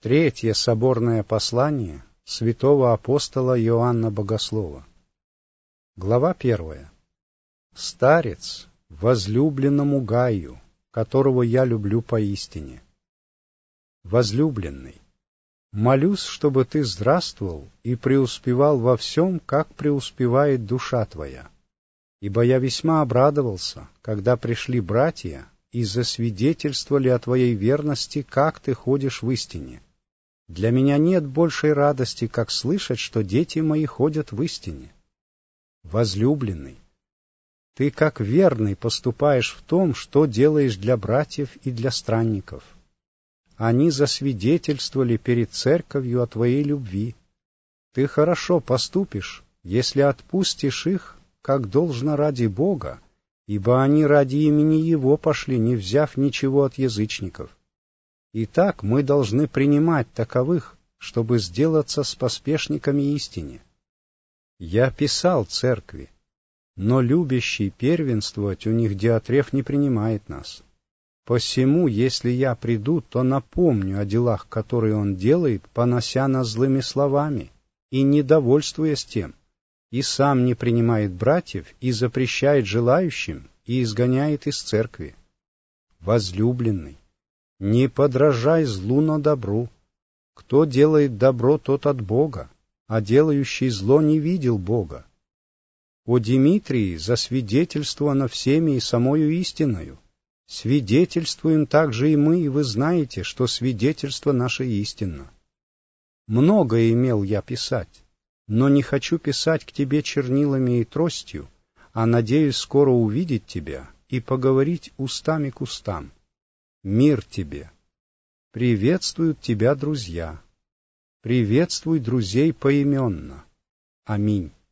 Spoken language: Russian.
Третье соборное послание святого апостола Иоанна Богослова. Глава 1. Старец, возлюбленному Гаю, которого я люблю поистине. Возлюбленный, молюсь, чтобы ты здравствовал и преуспевал во всем, как преуспевает душа твоя. Ибо я весьма обрадовался, когда пришли братья и засвидетельствовали о твоей верности, как ты ходишь в истине. Для меня нет большей радости, как слышать, что дети мои ходят в истине. Возлюбленный, ты как верный поступаешь в том, что делаешь для братьев и для странников. Они засвидетельствовали перед церковью о твоей любви. Ты хорошо поступишь, если отпустишь их, как должно ради Бога, ибо они ради имени Его пошли, не взяв ничего от язычников. Итак, мы должны принимать таковых, чтобы сделаться с поспешниками истине. Я писал церкви, но любящий первенствовать у них Диотреф не принимает нас. Посему, если я приду, то напомню о делах, которые он делает, понося нас злыми словами, и недовольствуясь тем, и сам не принимает братьев, и запрещает желающим, и изгоняет из церкви. Возлюбленный, не подражай злу на добру. Кто делает добро, тот от Бога, а делающий зло не видел Бога. О Димитрии засвидетельствовано всеми и самою истиною. Свидетельствуем также и мы, и вы знаете, что свидетельство наше истинно. Многое имел я писать, но не хочу писать к тебе чернилами и тростью, а надеюсь скоро увидеть тебя и поговорить устами к устам. Мир тебе! Приветствуют тебя друзья. Приветствуй друзей поименно. Аминь.